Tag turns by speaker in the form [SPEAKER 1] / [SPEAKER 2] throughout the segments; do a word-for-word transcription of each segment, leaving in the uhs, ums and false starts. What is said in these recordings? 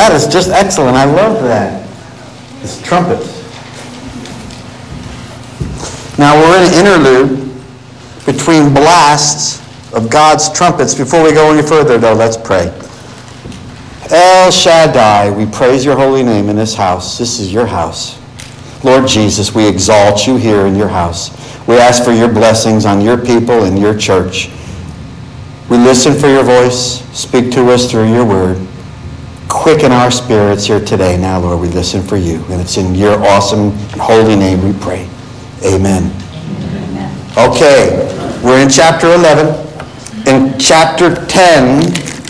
[SPEAKER 1] That is just excellent. I love that. It's trumpets. Now we're in an interlude between blasts of God's trumpets. Before we go any further, though, let's pray. El Shaddai, we praise your holy name in this house. This is your house. Lord Jesus, we exalt you here in your house. We ask for your blessings on your people and your church. We listen for your voice. Speak to us through your word. Quicken our spirits here today. Now, Lord, we listen for you. And it's in your awesome and holy name we pray. Amen. Amen. Okay, we're in chapter eleven. In chapter ten,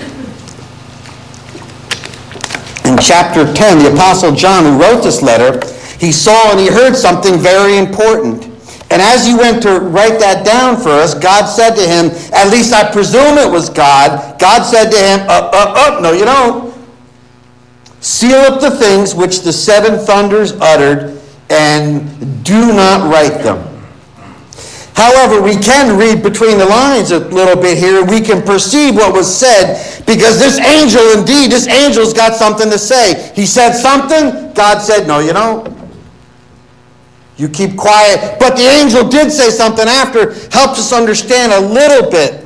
[SPEAKER 1] in chapter ten, the Apostle John, who wrote this letter, he saw and he heard something very important. And as he went to write that down for us, God said to him, at least I presume it was God, God said to him, up, up, up, no you don't. Seal up the things which the seven thunders uttered, and do not write them. However, we can read between the lines a little bit here, and we can perceive what was said, because this angel, indeed, this angel's got something to say. He said something, God said, no, you don't. You keep quiet. But the angel did say something after, helps us understand a little bit.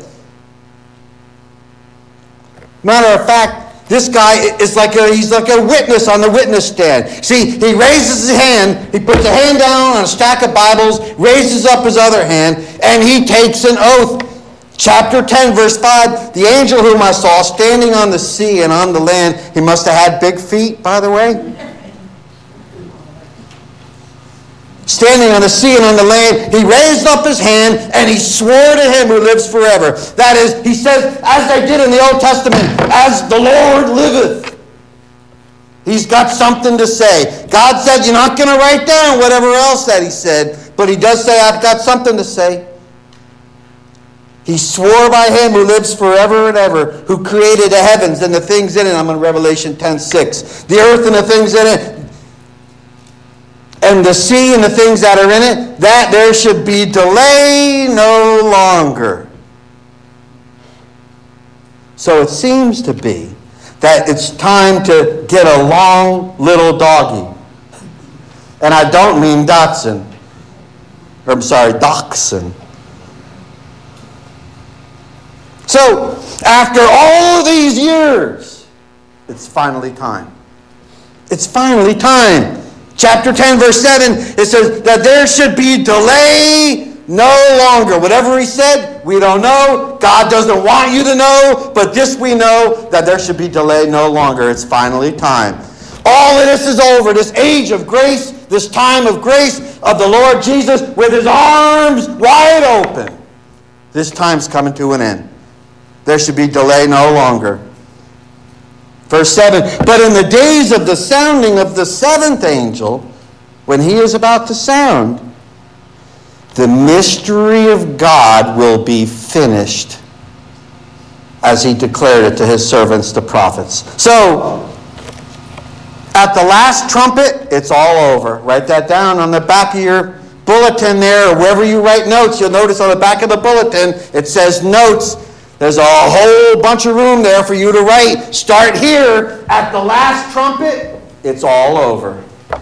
[SPEAKER 1] Matter of fact, this guy is like a, he's like a witness on the witness stand. See, he raises his hand, he puts a hand down on a stack of Bibles, raises up his other hand, and he takes an oath. Chapter ten, verse five, the angel whom I saw standing on the sea and on the land, he must have had big feet, by the way. Standing on the sea and on the land, he raised up his hand and he swore to him who lives forever. That is, he says, as they did in the Old Testament, as the Lord liveth. He's got something to say. God said, you're not going to write down whatever else that he said, but he does say, I've got something to say. He swore by him who lives forever and ever, who created the heavens and the things in it. I'm in Revelation ten six. The earth and the things in it, and the sea and the things that are in it, that there should be delay no longer. So it seems to be that it's time to get a long little doggy. And I don't mean Dotson. Or I'm sorry, Dachshund. So, after all these years, it's finally time. It's finally time. Chapter ten, verse seven, it says that there should be delay no longer. Whatever he said, we don't know. God doesn't want you to know, but this we know, that there should be delay no longer. It's finally time. All of this is over. This age of grace, this time of grace of the Lord Jesus with his arms wide open. This time's coming to an end. There should be delay no longer. Verse seven, but in the days of the sounding of the seventh angel, when he is about to sound, the mystery of God will be finished, as he declared it to his servants, the prophets. So, at the last trumpet, it's all over. Write that down on the back of your bulletin there, or wherever you write notes. You'll notice on the back of the bulletin, it says notes. There's a whole bunch of room there for you to write. Start here. At the last trumpet, it's all over.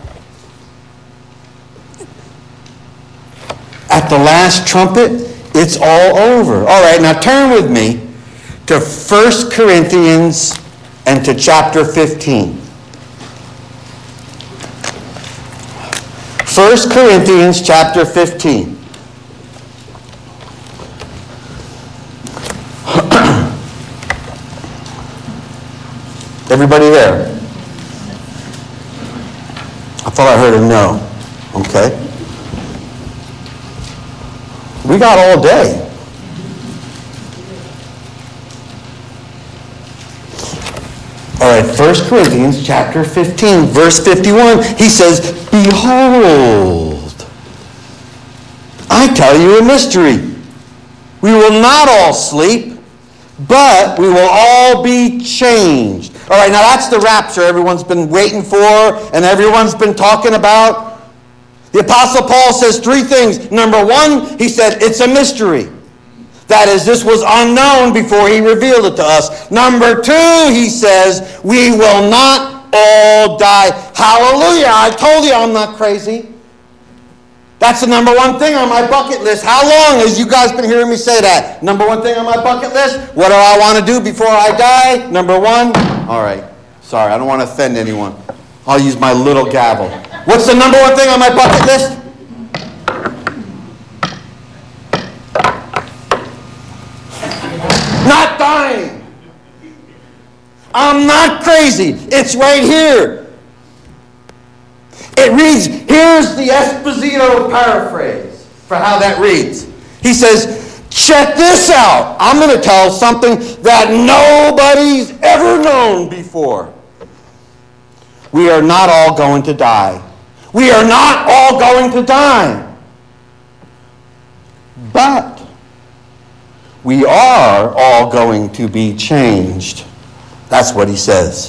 [SPEAKER 1] At the last trumpet, it's all over. All right, now turn with me to First Corinthians and to chapter fifteen. First Corinthians chapter fifteen. Everybody there? I thought I heard a no. Okay. We got all day. All right, First Corinthians chapter fifteen, verse fifty-one, he says, behold, I tell you a mystery. We will not all sleep, but we will all be changed. All right, now that's the rapture everyone's been waiting for and everyone's been talking about. The Apostle Paul says three things. Number one, he said it's a mystery. That is, this was unknown before he revealed it to us. Number two, he says, we will not will die. Hallelujah. I told you I'm not crazy. That's the number one thing on my bucket list. How long has you guys been hearing me say that? Number one thing on my bucket list? What do I want to do before I die? Number one? All right. Sorry, I don't want to offend anyone. I'll use my little gavel. What's the number one thing on my bucket list? Not dying. I'm not crazy. It's right here. It reads, here's the Esposito paraphrase for how that reads. He says, check this out. I'm going to tell something that nobody's ever known before. We are not all going to die. We are not all going to die. But we are all going to be changed. That's what he says.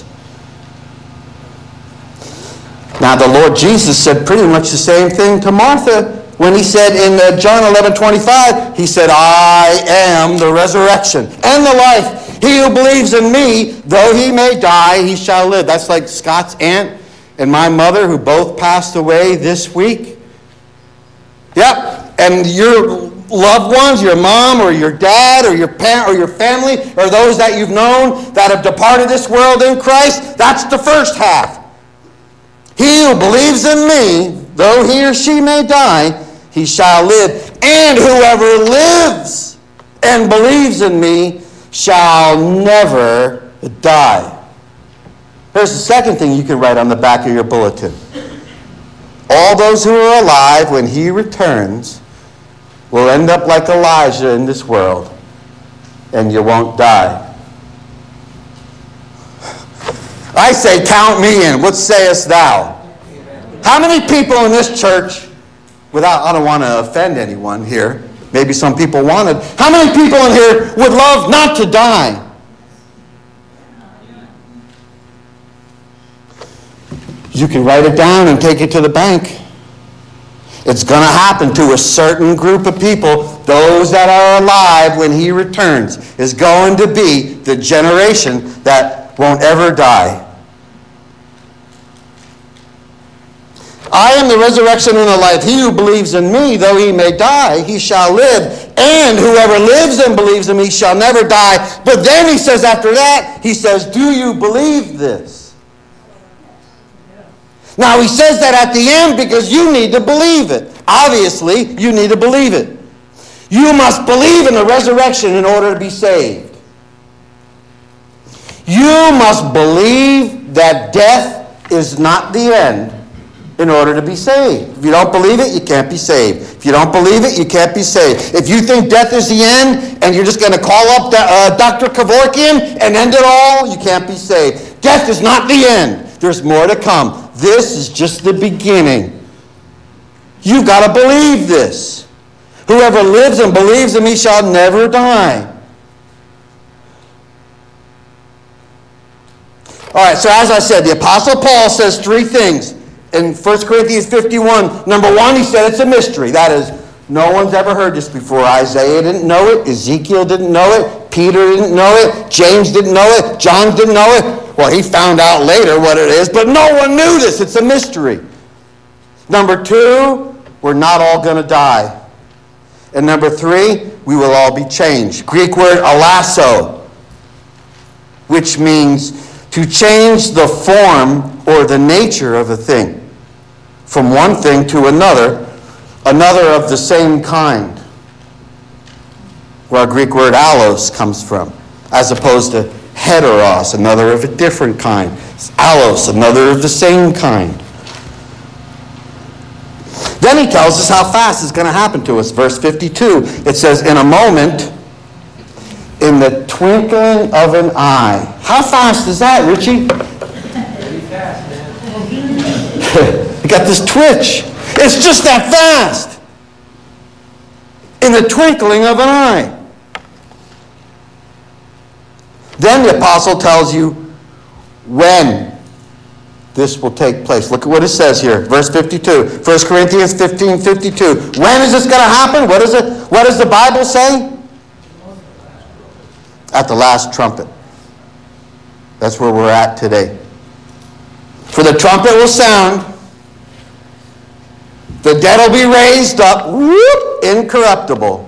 [SPEAKER 1] Now, the Lord Jesus said pretty much the same thing to Martha when he said in uh, John eleven twenty-five, he said, I am the resurrection and the life. He who believes in me, though he may die, he shall live. That's like Scott's aunt and my mother, who both passed away this week. Yep. And your loved ones, your mom or your dad or your parent or your family, or those that you've known that have departed this world in Christ, that's the first half. He who believes in me, though he or she may die, he shall live. And whoever lives and believes in me shall never die. Here's the second thing you can write on the back of your bulletin. All those who are alive when he returns will end up like Elijah in this world, and you won't die. I say, count me in. What sayest thou? Amen. How many people in this church, without, I don't want to offend anyone here, maybe some people wanted, how many people in here would love not to die? You can write it down and take it to the bank. It's going to happen to a certain group of people. Those that are alive when he returns is going to be the generation that won't ever die. I am the resurrection and the life. He who believes in me, though he may die, he shall live. And whoever lives and believes in me shall never die. But then he says after that, he says, do you believe this? Now he says that at the end because you need to believe it. Obviously, you need to believe it. You must believe in the resurrection in order to be saved. You must believe that death is not the end in order to be saved. If you don't believe it, you can't be saved. If you don't believe it, you can't be saved. If you think death is the end and you're just going to call up the, uh, Doctor Kevorkian and end it all, you can't be saved. Death is not the end. There's more to come. This is just the beginning. You've got to believe this. Whoever lives and believes in me shall never die. All right, so as I said, the Apostle Paul says three things. In First Corinthians fifty-one, number one, he said it's a mystery. That is, no one's ever heard this before. Isaiah didn't know it. Ezekiel didn't know it. Peter didn't know it. James didn't know it. John didn't know it. Well, he found out later what it is, but no one knew this. It's a mystery. Number two, we're not all going to die. And number three, we will all be changed. Greek word alasso, which means to change the form or the nature of a thing from one thing to another, another of the same kind, where our Greek word allos comes from, as opposed to heteros, another of a different kind. Allos, another of the same kind. Then he tells us how fast it's going to happen to us. Verse fifty-two, it says, in a moment, in the twinkling of an eye. How fast is that, Richie?
[SPEAKER 2] Pretty fast, man.
[SPEAKER 1] You got this twitch. It's just that fast. In the twinkling of an eye. Then the apostle tells you when this will take place. Look at what it says here. Verse fifty-two. First Corinthians fifteen fifty-two. When is this going to happen? What is it? What does the Bible say? At the last trumpet. That's where we're at today. For For the trumpet will sound, the dead will be raised up, whoop, incorruptible,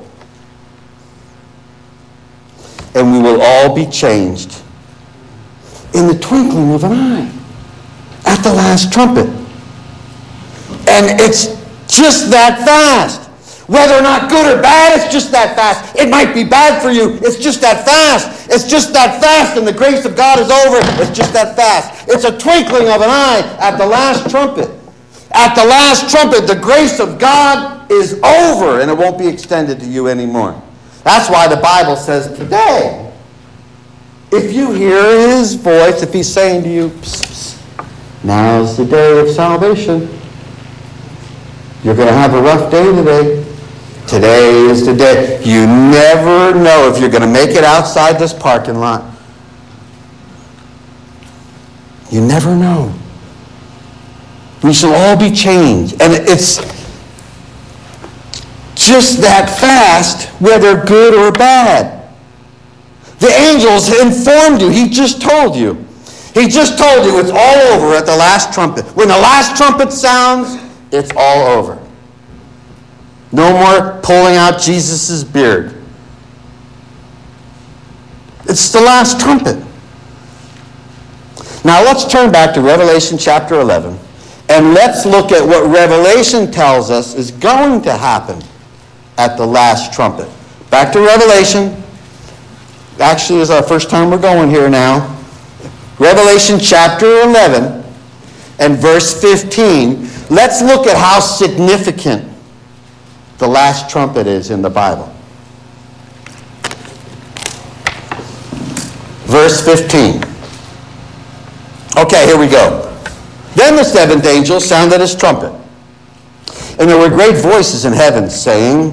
[SPEAKER 1] and we will all be changed in the twinkling of an eye at the last trumpet. And it's just that fast. Whether or not good or bad, it's just that fast. It might be bad for you. It's just that fast. It's just that fast, and the grace of God is over. It's just that fast. It's a twinkling of an eye at the last trumpet. At the last trumpet, the grace of God is over, and it won't be extended to you anymore. That's why the Bible says today, if you hear his voice, if he's saying to you, psst, psst, now's the day of salvation. You're going to have a rough day today. Today is the day. You never know if you're going to make it outside this parking lot. You never know. We shall all be changed. And it's just that fast, whether good or bad. The angels informed you. He just told you. He just told you it's all over at the last trumpet. When the last trumpet sounds, it's all over. No more pulling out Jesus' beard. It's the last trumpet. Now let's turn back to Revelation chapter eleven, and let's look at what Revelation tells us is going to happen at the last trumpet. Back to Revelation. Actually, it's our first time we're going here now. Revelation chapter eleven and verse fifteen. Let's look at how significant the last trumpet is in the Bible. Verse fifteen. Okay, here we go. Then the seventh angel sounded his trumpet, and there were great voices in heaven saying,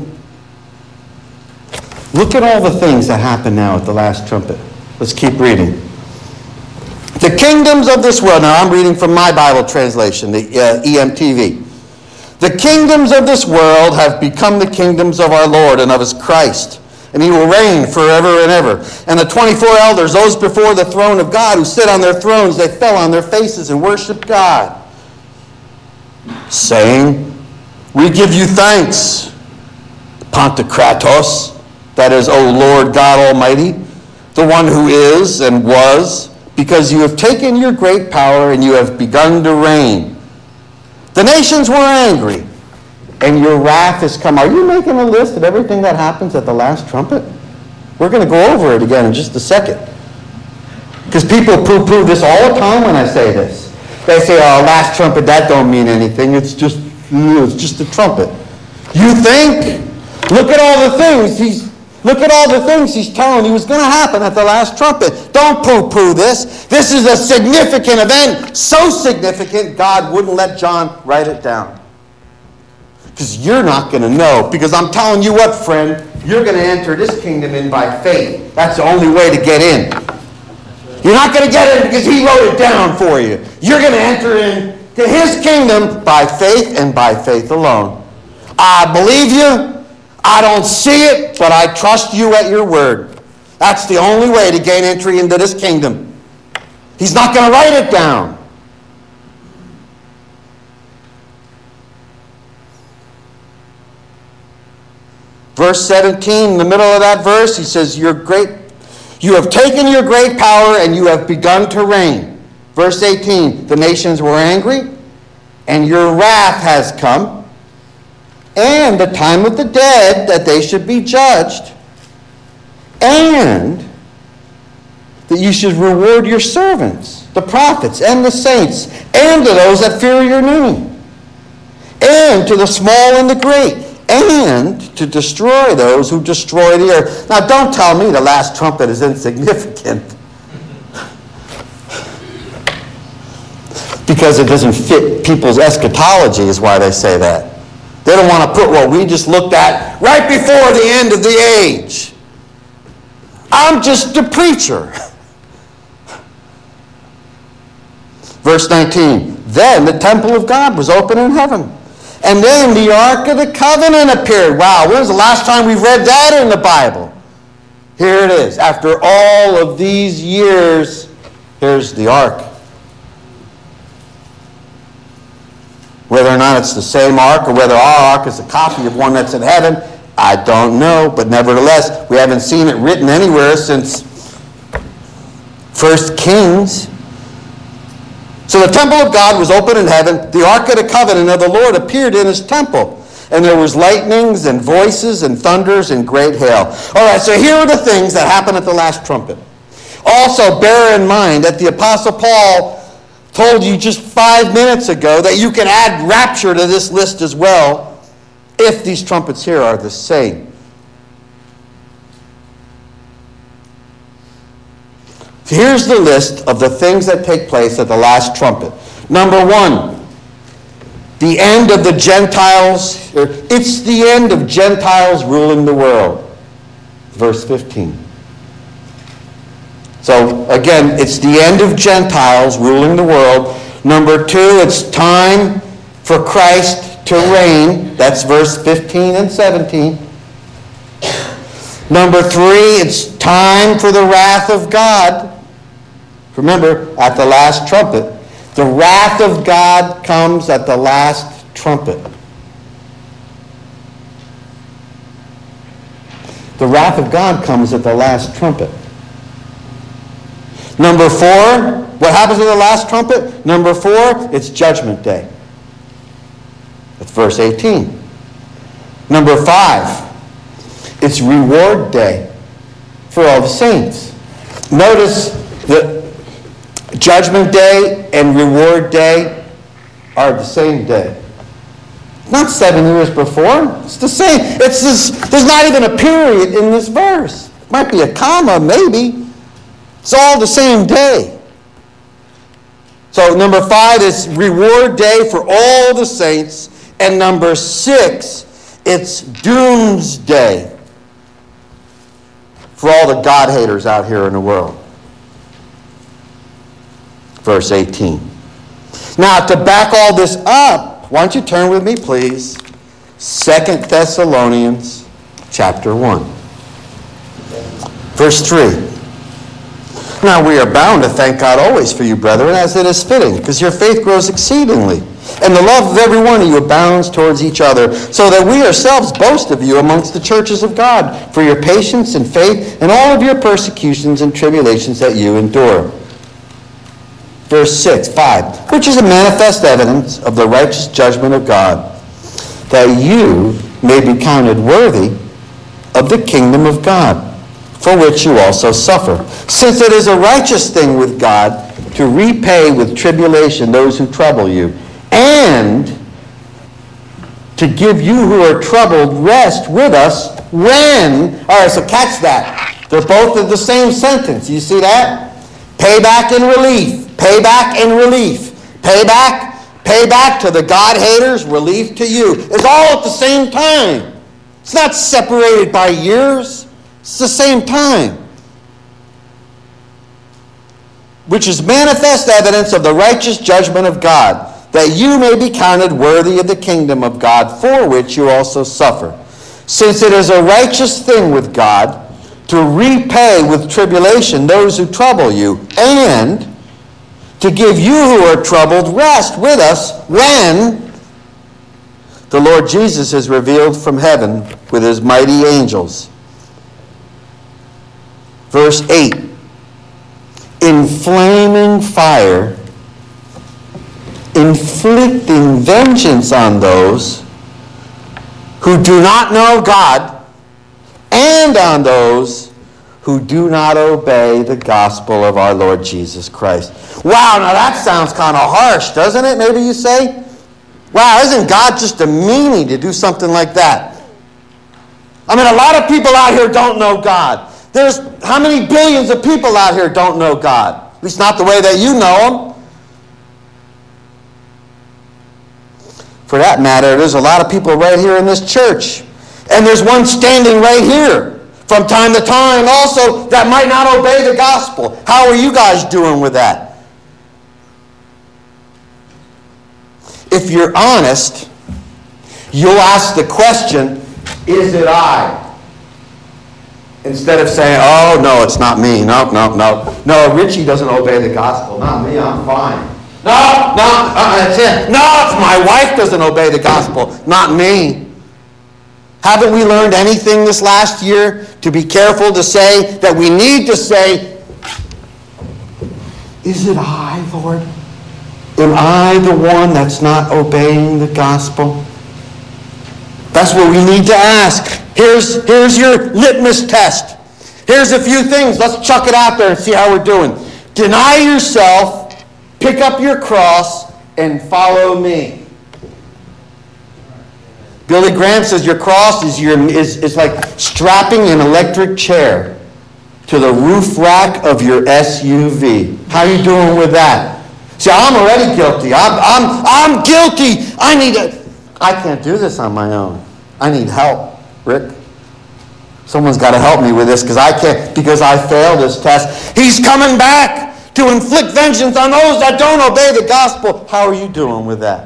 [SPEAKER 1] look at all the things that happen now at the last trumpet. Let's keep reading. The kingdoms of this world, now I'm reading from my Bible translation, the uh, E M T V. The kingdoms of this world have become the kingdoms of our Lord and of his Christ, and he will reign forever and ever. And the twenty-four elders, those before the throne of God, who sit on their thrones, they fell on their faces and worshiped God, saying, we give you thanks, Pantocrator, that is, O Lord God Almighty, the one who is and was, because you have taken your great power and you have begun to reign. The nations were angry, and your wrath has come. Are you making a list of everything that happens at the last trumpet? We're going to go over it again in just a second. Because people poo-poo this all the time when I say this. They say, oh, last trumpet, that don't mean anything. It's just, it's just a trumpet. You think? Look at all the things he's Look at all the things he's telling you was going to happen at the last trumpet. Don't poo-poo this. This is a significant event. So significant, God wouldn't let John write it down. Because you're not going to know. Because I'm telling you what, friend, you're going to enter this kingdom in by faith. That's the only way to get in. You're not going to get in because he wrote it down for you. You're going to enter into his kingdom by faith and by faith alone. I believe you. I don't see it, but I trust you at your word. That's the only way to gain entry into this kingdom. He's not going to write it down. Verse seventeen, in the middle of that verse, he says, "Your great, you have taken your great power and you have begun to reign." Verse eighteen, the nations were angry and your wrath has come. And the time of the dead, that they should be judged, and that you should reward your servants, the prophets and the saints, and to those that fear your name, and to the small and the great, and to destroy those who destroy the earth. Now, don't tell me the last trumpet is insignificant, because it doesn't fit people's eschatology is why they say that. They don't want to put what we just looked at right before the end of the age. I'm just a preacher. Verse nineteen, then the temple of God was open in heaven. And then the Ark of the Covenant appeared. Wow, when was the last time we read that in the Bible? Here it is. After all of these years, here's the Ark. not it's the same ark, or whether our ark is a copy of one that's in heaven, I don't know. But nevertheless, we haven't seen it written anywhere since First Kings. So the temple of God was open in heaven. The ark of the covenant of the Lord appeared in his temple. And there was lightnings and voices and thunders and great hail. All right, so here are the things that happened at the last trumpet. Also, bear in mind that the Apostle Paul told you just five minutes ago that you can add rapture to this list as well if these trumpets here are the same. Here's the list of the things that take place at the last trumpet. Number one, the end of the Gentiles. It's the end of Gentiles ruling the world. Verse fifteen. So again, it's the end of Gentiles ruling the world. Number two, it's time for Christ to reign. That's verse fifteen and seventeen. Number three, it's time for the wrath of God. Remember, at the last trumpet, the wrath of God comes at the last trumpet. The wrath of God comes at the last trumpet. Number four, what happens at the last trumpet? Number four, it's Judgment Day. That's verse eighteen. Number five, it's Reward Day for all the saints. Notice that Judgment Day and Reward Day are the same day. Not seven years before. It's the same. It's this, there's not even a period in this verse. It might be a comma, maybe. It's all the same day. So number five is Reward Day for all the saints. And number six, it's Doomsday for all the God-haters out here in the world. Verse eighteen. Now, to back all this up, why don't you turn with me, please? Second Thessalonians chapter one. Verse three. Now we are bound to thank God always for you, brethren, as it is fitting, because your faith grows exceedingly, and the love of every one of you abounds towards each other, so that we ourselves boast of you amongst the churches of God, for your patience and faith, and all of your persecutions and tribulations that you endure. Verse six, five, which is a manifest evidence of the righteous judgment of God, that you may be counted worthy of the kingdom of God, for which you also suffer. Since it is a righteous thing with God to repay with tribulation those who trouble you, and to give you who are troubled rest with us when, all right, so catch that. They're both in the same sentence. You see that? Payback and relief. Payback and relief. Payback, payback to the God-haters, relief to you. It's all at the same time. It's not separated by years. It's the same time. Which is manifest evidence of the righteous judgment of God, that you may be counted worthy of the kingdom of God, for which you also suffer. Since it is a righteous thing with God to repay with tribulation those who trouble you, and to give you who are troubled rest with us when the Lord Jesus is revealed from heaven with his mighty angels. Verse eight, in flaming fire, inflicting vengeance on those who do not know God, and on those who do not obey the gospel of our Lord Jesus Christ. Wow, now that sounds kind of harsh, doesn't it? Maybe you say. Wow, isn't God just a meanie to do something like that? I mean, a lot of people out here don't know God. There's how many billions of people out here don't know God? At least not the way that you know him. For that matter, there's a lot of people right here in this church. And there's one standing right here from time to time also that might not obey the gospel. How are you guys doing with that? If you're honest, you'll ask the question, is it I? Instead of saying, oh, no, it's not me. No, no, no. No, Richie doesn't obey the gospel. Not me, I'm fine. No, no, uh, it's it. No, it's my wife doesn't obey the gospel, not me. Haven't we learned anything this last year to be careful to say that we need to say, is it I, Lord? Am I the one that's not obeying the gospel? That's what we need to ask. Here's, here's your litmus test. Here's a few things. Let's chuck it out there and see how we're doing. Deny yourself, pick up your cross, and follow me. Billy Graham says your cross is, your, is, is like strapping an electric chair to the roof rack of your S U V. How are you doing with that? See, I'm already guilty. I'm, I'm, I'm guilty. I need a, I can't do this on my own. I need help, Rick. Someone's got to help me with this because I can't, because I failed this test. He's coming back to inflict vengeance on those that don't obey the gospel. How are you doing with that?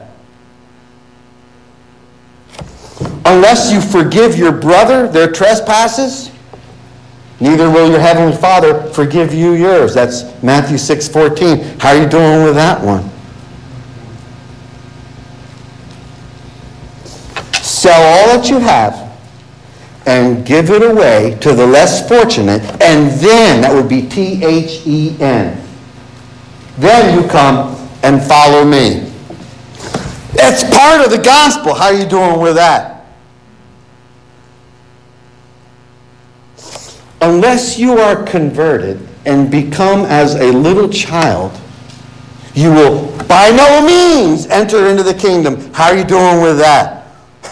[SPEAKER 1] Unless you forgive your brother their trespasses, neither will your heavenly Father forgive you yours. That's Matthew six fourteen. How are you doing with that one? Sell all that you have and give it away to the less fortunate, and then, that would be T H E N, then you come and follow me. That's part of the gospel. How are you doing with that? Unless you are converted and become as a little child, you will by no means enter into the kingdom. How are you doing with that?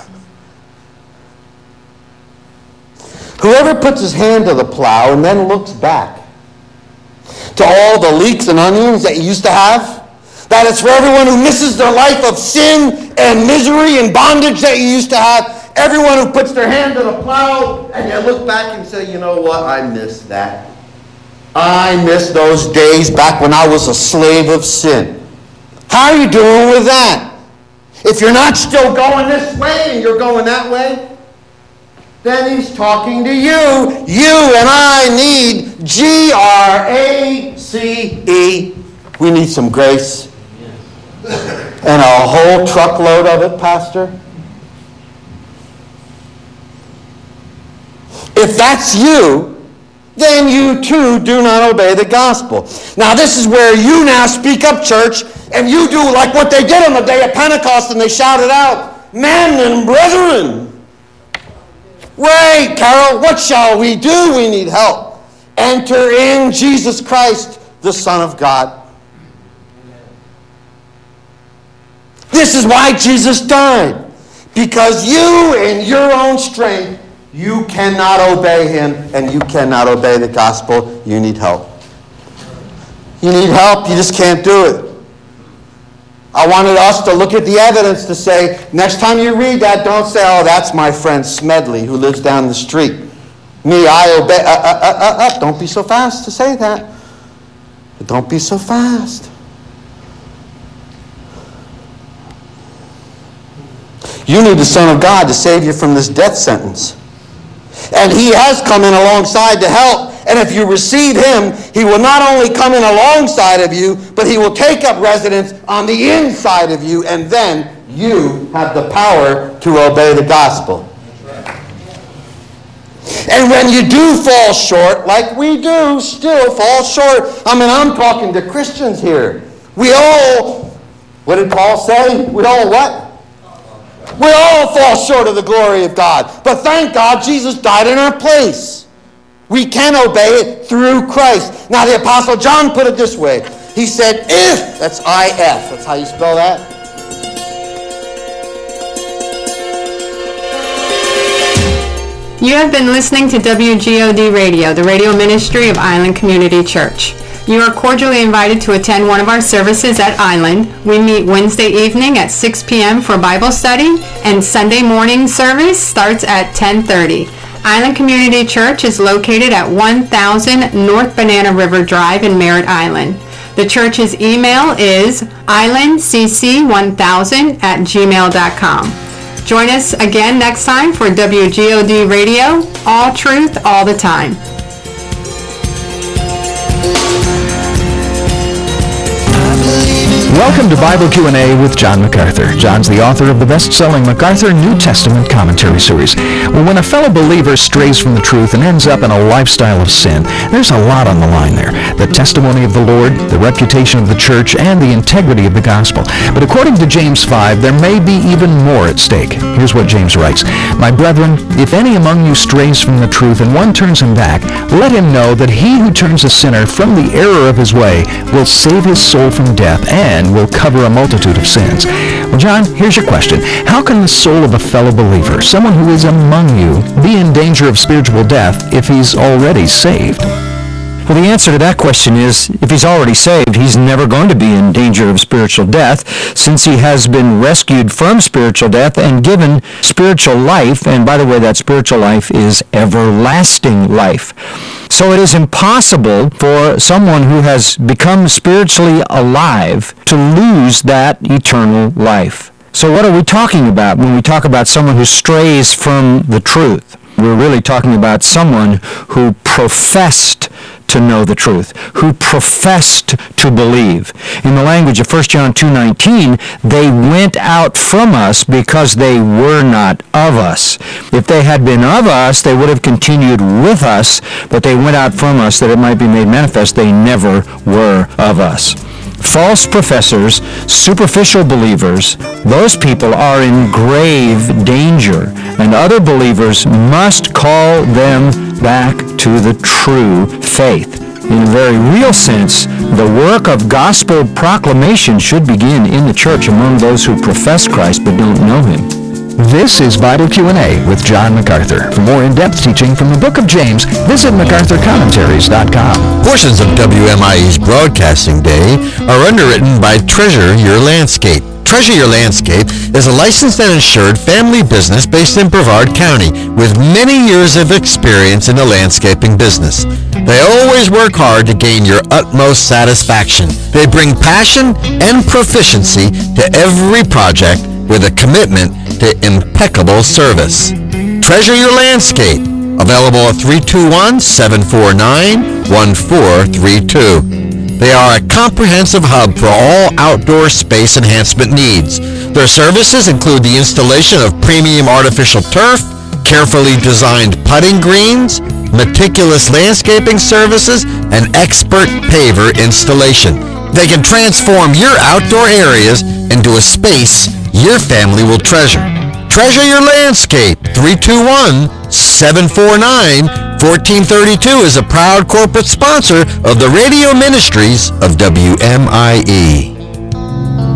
[SPEAKER 1] Whoever puts his hand to the plow and then looks back to all the leeks and onions that you used to have, that is for everyone who misses their life of sin and misery and bondage that you used to have. Everyone who puts their hand to the plow and you look back and say, you know what, I miss that. I miss those days back when I was a slave of sin. How are you doing with that? If you're not still going this way and you're going that way, then he's talking to you. You and I need G R A C E. We need some grace. And a whole truckload of it, Pastor. If that's you, then you too do not obey the gospel. Now this is where you now speak up, church, and you do like what they did on the day of Pentecost, and they shouted out, men and brethren. Right, Carol, what shall we do? We need help. Enter in Jesus Christ, the Son of God. This is why Jesus died. Because you, in your own strength, you cannot obey him, and you cannot obey the gospel. You need help. You need help. You just can't do it. I wanted us to look at the evidence to say, next time you read that, don't say, oh, that's my friend Smedley who lives down the street. Me, I obey. Uh, uh, uh, uh, uh. Don't be so fast to say that. But don't be so fast. You need the Son of God to save you from this death sentence. And he has come in alongside to help. And if you receive him, he will not only come in alongside of you, but he will take up residence on the inside of you, and then you have the power to obey the gospel. And when you do fall short, like we do still fall short, I mean, I'm talking to Christians here. We all, what did Paul say? We all what? We all fall short of the glory of God. But thank God Jesus died in our place. We can obey it through Christ. Now the Apostle John put it this way. He said, if, that's I F. That's how you spell that.
[SPEAKER 3] You have been listening to W G O D Radio, the radio ministry of Island Community Church. You are cordially invited to attend one of our services at Island. We meet Wednesday evening at six p.m. for Bible study, and Sunday morning service starts at ten thirty. Island Community Church is located at one thousand North Banana River Drive in Merritt Island. The church's email is island c c one thousand at gmail dot com. Join us again next time for W G O D Radio, all truth, all the time.
[SPEAKER 4] Welcome to Bible Q and A with John MacArthur. John's the author of the best-selling MacArthur New Testament Commentary Series. Well, when a fellow believer strays from the truth and ends up in a lifestyle of sin, there's a lot on the line there. The testimony of the Lord, the reputation of the church, and the integrity of the gospel. But according to James five, there may be even more at stake. Here's what James writes. My brethren, if any among you strays from the truth and one turns him back, let him know that he who turns a sinner from the error of his way will save his soul from death and will cover a multitude of sins. Well, John, here's your question. How can the soul of a fellow believer, someone who is among you, be in danger of spiritual death if he's already saved?
[SPEAKER 5] Well, the answer to that question is, if he's already saved, he's never going to be in danger of spiritual death, since he has been rescued from spiritual death and given spiritual life. And by the way, that spiritual life is everlasting life. So it is impossible for someone who has become spiritually alive to lose that eternal life. So what are we talking about when we talk about someone who strays from the truth? We're really talking about someone who professed to know the truth, who professed to believe. In the language of First John two nineteen, they went out from us because they were not of us. If they had been of us, they would have continued with us, but they went out from us that it might be made manifest they never were of us. False professors, superficial believers, those people are in grave danger, and other believers must call them back to the true faith. In a very real sense, the work of gospel proclamation should begin in the church among those who profess Christ but don't know him.
[SPEAKER 4] This is Bible Q and A with John MacArthur. For more in-depth teaching from the book of James, visit macarthur commentaries dot com.
[SPEAKER 6] Portions of W M I E's Broadcasting Day are underwritten by Treasure Your Landscape. Treasure Your Landscape is a licensed and insured family business based in Brevard County with many years of experience in the landscaping business. They always work hard to gain your utmost satisfaction. They bring passion and proficiency to every project with a commitment to impeccable service. Treasure Your Landscape, available at three two one, seven four nine, one four three two. They are a comprehensive hub for all outdoor space enhancement needs. Their services include the installation of premium artificial turf, carefully designed putting greens, meticulous landscaping services, and expert paver installation. They can transform your outdoor areas into a space your family will treasure. Treasure Your Landscape, three two one, seven four nine, one four three two is a proud corporate sponsor of the radio ministries of W M I E.